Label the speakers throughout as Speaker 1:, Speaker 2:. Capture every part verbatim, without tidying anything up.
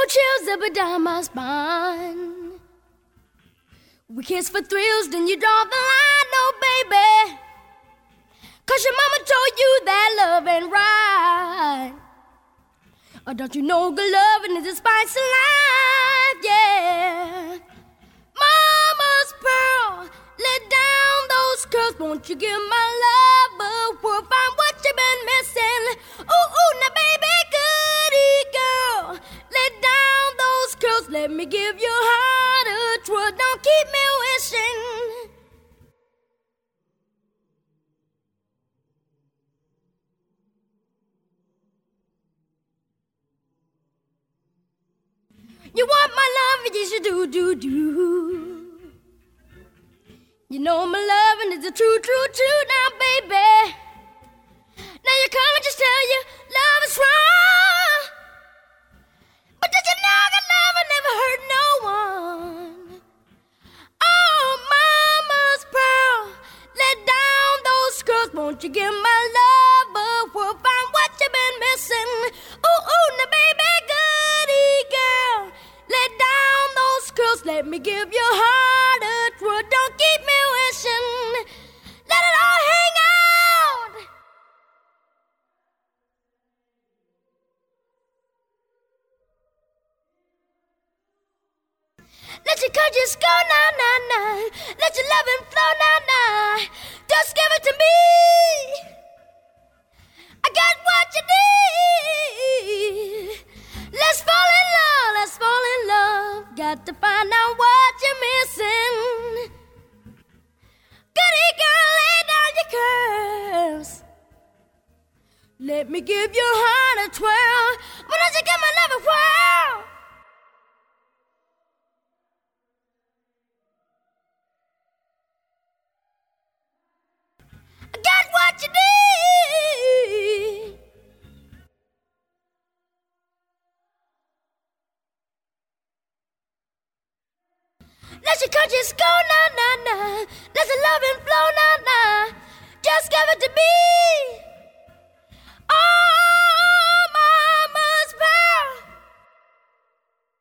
Speaker 1: cold chills up and down my spine. We kiss for thrills, then you draw the line, no baby. Cause your mama told you that love ain't right. Or don't you know good loving is a spice of life, yeah. Mama's pearl, let down those curls. Won't you give my love a whirl? Find what you've been missing. Ooh, ooh, now baby, goody girl, let down those curls. Let me give your heart a twirl. Don't keep me wishing. You want my love, yes you do, do, do. You know my loving is the true, true, true now, baby. Now you come and just tell you love is wrong. But did you know that love will never hurt no one? Oh, mama's pearl, let down those curls. Won't you give my love a whirl? Find what you've been missing. Ooh, ooh, now baby, goody girl, let down those curls. Let me give your heart a twirl. Don't keep me wishing. Let it all hang out. Let your conscience go, nah, nah, nah. Let your loving flow, nah, nah. Just give it to me. I got what you need. Let's fall in love, let's fall in love. Got to find out what you're missing. Goody girl, lay down your curls. Let me give your heart a twirl. Why don't you give my love a whirl? I got what you need. Let your conscience go, nah, nah, nah. Let the loving flow, nah, nah. Just give it to me. Oh, mama's pearl.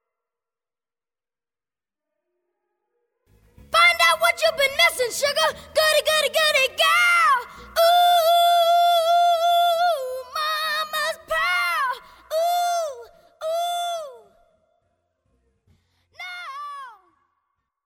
Speaker 1: Find out what you've been missing, sugar.